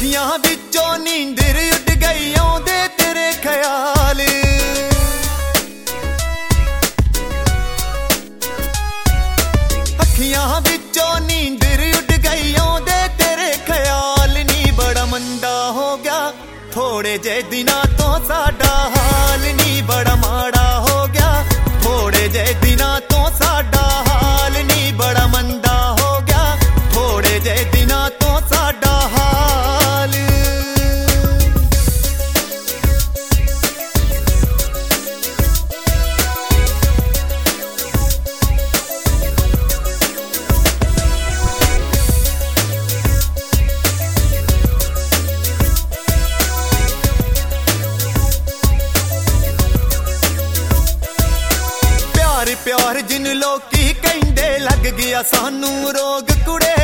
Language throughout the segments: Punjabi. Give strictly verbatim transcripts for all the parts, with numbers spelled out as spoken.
ਅੱਖੀਆਂ ਵਿੱਚੋਂ ਨੀਂਦਰ ਉੱਡ ਗਈ ਆਉਂਦੇ ਤੇਰੇ ਖਿਆਲ। ਅੱਖੀਆਂ ਵਿੱਚੋਂ ਨੀਂਦਰ ਉੱਡ ਗਈ ਆਉਂਦੇ ਤੇਰੇ ਖਿਆਲ ਨੀ ਬੜਾ ਮੰਦਾ ਹੋ ਗਿਆ ਥੋੜੇ ਜਿਹੇ ਦਿਨਾਂ ਤੋਂ ਸਾਡਾ ਹਾਲ ਨੀ ਬੜਾ ਮਾੜਾ ਹੋ ਗਿਆ ਥੋੜੇ ਜਿਹੇ ਦਿਨਾਂ ਤੋਂ ਸਾਡਾ ਹਾਲ ਨੀ ਬੜਾ ਮੰਦਾ ਹੋ ਗਿਆ ਥੋੜੇ ਜਿਹੇ ਦਿਨਾਂ ਤੋਂ ਸਾਡਾ ਹਾਲ। ਪਿਆਰ ਜਿਨ ਲੋਕੀ ਕਹਿੰਦੇ ਲੱਗ ਗਿਆ ਸਾਨੂੰ ਰੋਗ ਕੁੜੇ।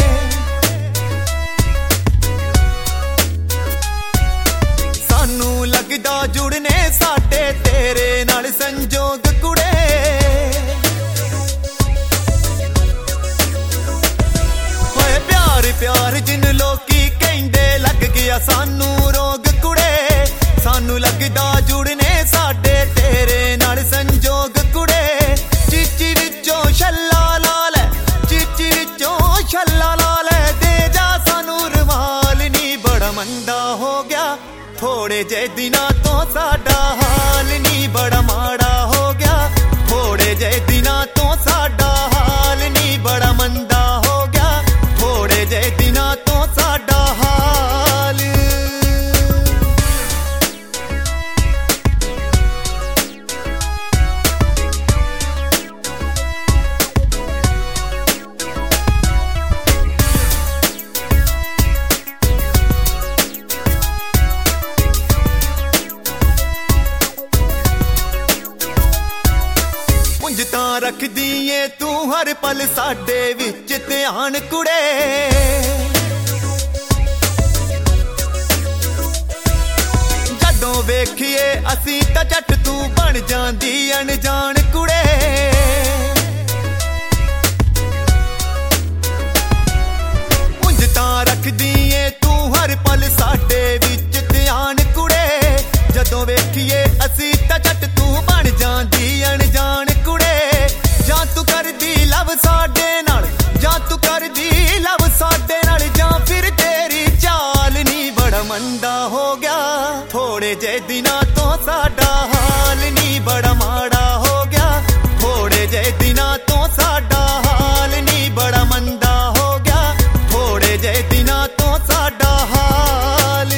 ਸਾਨੂੰ ਲੱਗਦਾ ਜੁੜਨੇ ਸਾਡੇ ਤੇਰੇ ਨਾਲ ਸੰਜੋਗ ਕੁੜੇ। ਹੋਏ ਪਿਆਰ ਪਿਆਰ ਜਿਨ ਲੋਕੀ ਕਹਿੰਦੇ ਲੱਗ ਗਿਆ ਸਾਨੂੰ ਰੋਗ ਕੁੜੇ। ਸਾਨੂੰ ਲੱਗਦਾ ਜੁੜਨੇ ਸਾਡੇ ਤੇਰੇ ਨਾਲ ਸੰਜੋਗ ਕੁੜੇ। ਚੀਚੀ ਵਿੱਚੋਂ ਛੱਲਾ ਲਾ ਲੈ ਚੀਚੀ ਵਿੱਚੋਂ ਛੱਲਾ ਲਾ ਲੈ ਦੇ ਜਾ ਸਾਨੂੰ ਰੁਮਾਲ ਨੀ ਬੜਾ ਮੰਦਾ ਹੋ ਗਿਆ ਥੋੜੇ ਜਿਹੇ ਦਿਨਾਂ ਤੋਂ ਸਾਡਾ ਹਾਲ ਨੀ ਬੜਾ ਮਾੜਾ ਹੋ ਗਿਆ ਥੋੜੇ ਜਿਹੇ ਦਿਨਾਂ ਤੋਂ ਸਾਡਾ ਹਾਲ ਨੀ ਬੜਾ ਮੰਦਾ ਹੋ ਗਿਆ ਥੋੜੇ ਜਿਹੇ ਦਿਨਾਂ ਤੋਂ ਸਾਡਾ ਹਾਲ। ਤਾਂ ਰੱਖਦੀ ਏ ਤੂੰ ਹਰ ਪਲ ਸਾਡੇ ਵਿੱਚ ਧਿਆਨ ਕੁੜੇ। ਜਦੋਂ ਵੇਖੀਏ ਅਸੀਂ ਤਾਂ ਝੱਟ ਤੂੰ ਬਣ ਜਾਂਦੀ ਅਣਜਾਣ ਕੁੜੇ। ਉਂਝ ਤਾਂ ਰੱਖਦੀ ਏ ਤੂੰ ਹਰ ਪਲ ਸਾਡੇ ਵਿੱਚ ਧਿਆਨ ਕੁੜੇ। ਜਦੋਂ ਵੇਖੀਏ ਅਸੀਂ ਤਾਂ ਝੱਟ ਤੂੰ ਬਣ ਜਾਂਦੀ ਅਣਜਾਣ ਕੁੜੇ। ਜਾਂ ਤੂੰ ਕਰਦੀ ਲਵ ਸਾਡੇ ਨਾਲ ਜਾਂ ਤੂੰ ਕਰਦੀ ਲਵ ਸਾਡੇ ਨਾਲ ਜਾਂ ਫਿਰ ਤੇਰੀ ਚਾਲ ਨੀ ਬੜਾ ਮੰਦਾ ਹੋ ਗਿਆ ਥੋੜੇ ਜਿਹੇ ਦਿਨਾਂ ਤੋਂ ਸਾਡਾ ਹਾਲ ਨੀ ਬੜਾ ਮਾੜਾ ਹੋ ਗਿਆ ਥੋੜੇ ਜਿਹੇ ਦਿਨਾਂ ਤੋਂ ਸਾਡਾ ਹਾਲ ਨੀ ਬੜਾ ਮੰਦਾ ਹੋ ਗਿਆ ਥੋੜੇ ਜਿਹੇ ਦਿਨਾਂ ਤੋਂ ਸਾਡਾ ਹਾਲ।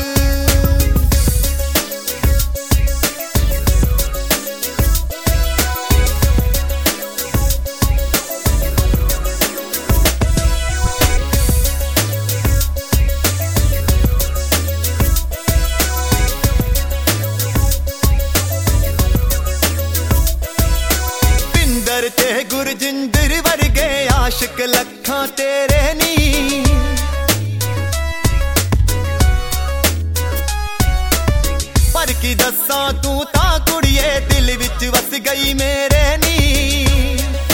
ਤੇ ਗੁਰਜਿੰਦਰ ਵਰਗੇ ਆਸ਼ਿਕ ਲੱਖਾਂ ਤੇਰੇ ਨੀ। ਪਰ ਕੀ ਦੱਸਾਂ ਤੂੰ ਤਾਂ ਕੁੜੀਏ ਦਿਲ ਵਿੱਚ ਵਸ ਗਈ ਮੇਰੇ ਨੀ।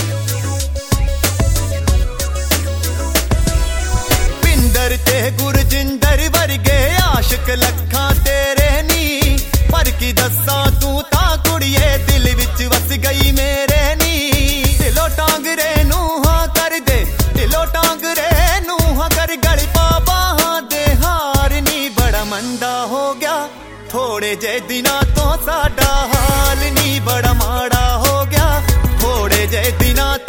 ਪਿੰਦਰ ਤੇ ਗੁਰਜਿੰਦਰ ਵਰਗੇ ਆਸ਼ਿਕ ਲੱਖਾਂ ਤੇਰੇ ਨੀ। ਪਰ ਕੀ ਦੱਸਾਂ ਤੂੰ ਤਾਂ ਕੁੜੀਏ ਦਿਲ ਵਿੱਚ ਵਸ ਗਈ ਮੇਰੇ ਨੀ। ਢਿੱਲੋਂ ਟਾਂਗਰੇ ਨੂੰ ਹਾਂ ਕਰ ਦੇ ਢਿੱਲੋਂ ਟਾਂਗਰੇ ਨੂੰ ਹਾਂ ਕਰ ਗਲ ਪਾ ਬਾਹਾਂ ਦੇ ਹਾਰ ਨੀ ਬੜਾ ਮੰਦਾ ਹੋ ਗਿਆ ਥੋੜੇ ਜਿਹੇ ਦਿਨਾਂ ਤੋਂ ਸਾਡਾ ਹਾਲ ਨੀ ਬੜਾ ਮਾੜਾ ਹੋ ਗਿਆ ਥੋੜੇ ਜਿਹੇ ਦਿਨਾਂ